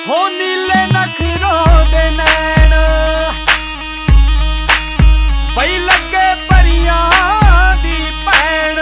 हो नीले नखरों दे नैन बई लगे परियां दी भैन।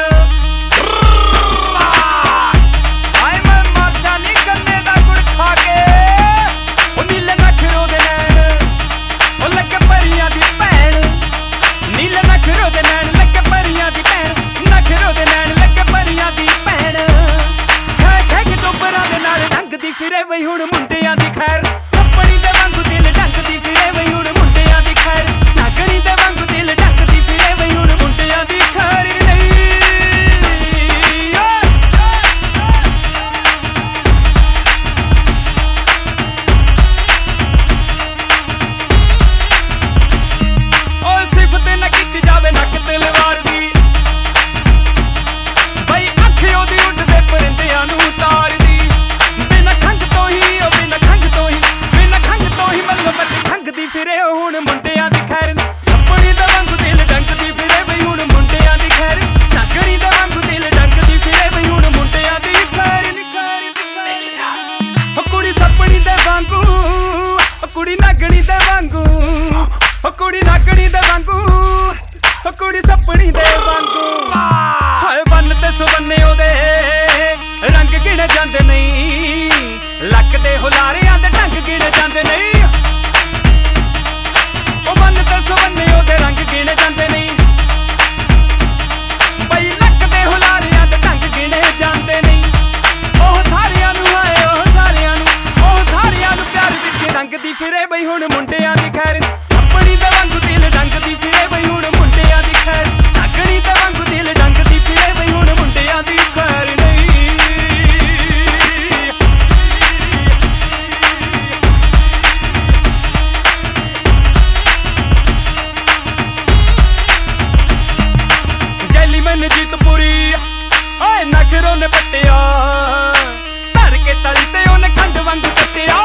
हाय मैं मर जानी गन्ने दा गुड़ खा के। ओ नीले नखरों दे नैन ओ लगे परियां दी भैन। नीले नखरों दे नैन लगे परियां दी भैन। नखरों दे नैन लगे परियां दी भैन। खै टोपरां दे नाल ढंगदी फिरे बई हुण मुंडियां दी खैर। सपनी दे वांगू दिल ढंगदी फिरे बई हुण मुंडियां दी खैर। नागणी दे वांगू दिल ढंगदी फिरे बई हुण मुंडियां दी खैर नहीं। ओ सिफत ना कीती जावे नक तलवार दी बई अख ओदी उडदे परिंदियां नूं तार दी। बिना खंघ तो ही ओ बिना खंघ तो ही बिना खंघ तो ही मल्लो मल्ली खंघदी फिरे हुण मुंडियां दी खैर। सपनी दे वांगू दिल ढंगदी फिरे बई हुण मुंडियां दी खैर। नागणी दे वांगू दिल ढंगदी फिरे बई हुण मुंडियां दी खैर ओ कुड़ी सपनी दे वांगू ओ कुड़ी नागणी दे वांगू ओ कुड़ी नागणी दे वांगू ओ कुड़ी सपनी दे वांगू। हाय बन ते सुबन्ने ओदे रंग गिणे जांदे नहीं। लक दे हुलारियां दे ढंग गिणे जांदे नहीं। ओ बन ते सुबन्ने ओदे रंग गिणे जांदे नहीं। बई लक दे हुलारियां दे ढंग गिणे जांदे नहीं। ओह सारियां नूं हाय ओह सारियां नूं प्यार विच रंगदी फिरे बई हुण मुंडियां दी खैर। सपनी दे वांगू दिल ढंगदी फिरे बई हुण मुंडियां दी खैर। नागणी दे वांगू दिल ढंगदी फिरे बई हुण मुंडियां दी खैर नहीं। जैली मैन जीतपुरी ओए नखरों ने पट्टिया धर के तली ते ओने खंड वांगू कट्टिया।